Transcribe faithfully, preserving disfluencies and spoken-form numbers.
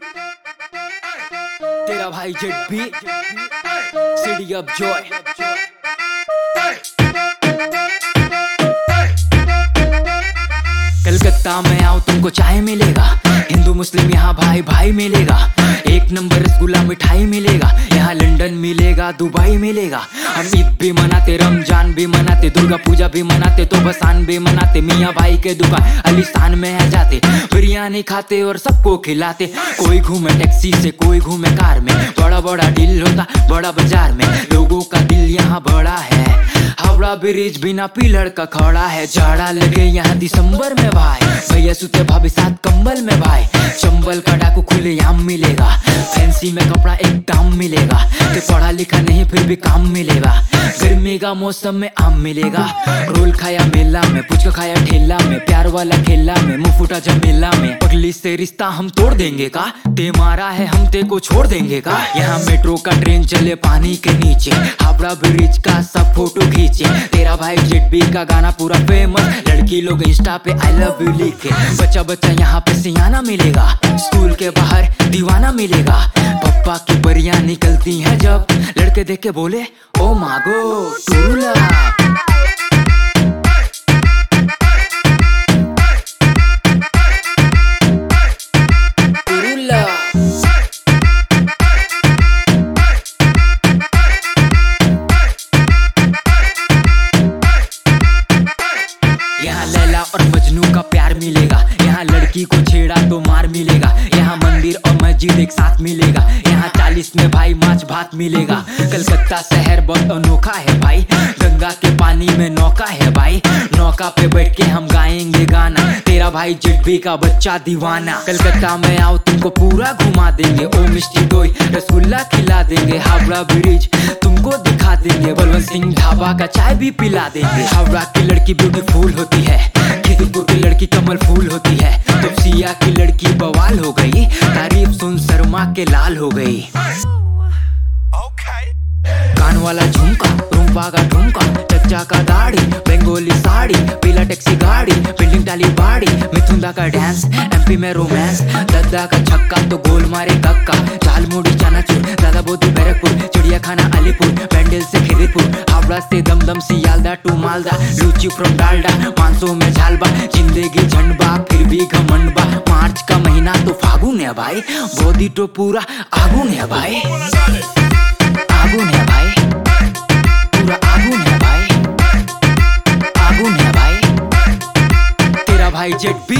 तेरा भाई जेड बी सिटी ऑफ जॉय। कलकत्ता में आओ तुमको चाय मिलेगा, हिंदू मुस्लिम यहाँ भाई भाई मिलेगा। एक नंबर रसगुल्ला मिठाई मिलेगा, यहाँ लंदन मिलेगा दुबई मिलेगा। हम ईद भी मनाते, रमजान भी मनाते, दुर्गा पूजा भी मनाते, तो बसान भी मनाते। मियाँ भाई के दुकान अलीस्तान में है जाते, बिरयानी खाते और सबको खिलाते। कोई घूमे टैक्सी से, कोई घूमे कार में, बड़ा बड़ा डील होता बड़ा बाजार में। लोगों का दिल यहाँ बड़ा है, हावड़ा ब्रिज बिना पिलर का खड़ा है। जाड़ा लगे यहाँ दिसंबर में भाई, भैया सुते भाभी साथ कंबल में भाई। चंबल का डाकू खुले आम मिलेगा, फैंसी में कपड़ा एक दाम मिलेगा। कि पढ़ा लिखा नहीं फिर भी काम मिलेगा, गर्मी का मौसम में आम मिलेगा। रोल खाया मेला में, पुचका खाया ठेला में, प्यार वाला खेला में, मुंह फूटा जमेला में। पगली से रिश्ता हम तोड़ देंगे का, ते मारा है हम ते को छोड़ देंगे का। यहाँ मेट्रो का ट्रेन चले पानी के नीचे, हावड़ा ब्रिज का सब फोटो खींचे। तेरा भाई जेड बी का गाना पूरा फेमस, लड़की लोग इंस्टा पे आई लव यू लिखे। बच्चा बच्चा यहाँ पे सियाना मिलेगा, स्कूल के बाहर दीवाना मिलेगा। पप्पा की परियां निकलती हैं जब, लड़के देख के बोले ओ मागो टूला। यहाँ लैला और मजनू का प्यार मिलेगा, यहाँ लड़की को छेड़ा तो मार मिलेगा। यहाँ मंदिर और मस्जिद एक साथ मिलेगा, यहाँ चालीस में भाई माछ भात मिलेगा। कलकत्ता शहर बहुत अनोखा है भाई, गंगा के पानी में नौका है भाई। नौका पे बैठ के हम गाएंगे गाना, तेरा भाई जेड बी का बच्चा दीवाना। कलकत्ता में आओ तुमको पूरा घुमा देंगे, ओ मिष्टी दोई रसगुल्ला खिला देंगे। हावड़ा ब्रिज तुमको दिखा देंगे, बलवंत सिंह ढाबा का चाय भी पिला देंगे। हावड़ा की लड़की ब्यूटीफुल होती है, खिदुपुर की लड़की कमल फूल होती है, तुलसिया की लड़की बवाल हो गई, तारीफ सुन शर्मा के लाल हो गई। कान वाला झुमका, रूम्पा का ठुमका, चच्चा का दाढ़ी, बंगाली साड़ी, पीला टैक्सी गाड़ी, बिल्डिंग टाली बाड़ी, मिथुंदा का डांस, एमपी में रोमांस, दद्दा का छक्का तो गोल मारे कक्का। झालमुड़ी चनाचूर, दादा बोधी बैरकपुर, चिड़िया खाना अलीपुर, पैंडल से खिदीपुर, हावड़ा से Dumdum Sealdah to Malda, luchi from Dalda, मानसों में झालबा, जिंदगी झंडबा फिर भी घमंडबा। मार्च का महीना तो फागुन है भाई, बोधी तो पूरा आगुन है भाई, आगुन है भाई, पूरा आगुन है भाई, आगुन है भाई। तेरा भाई जेड बी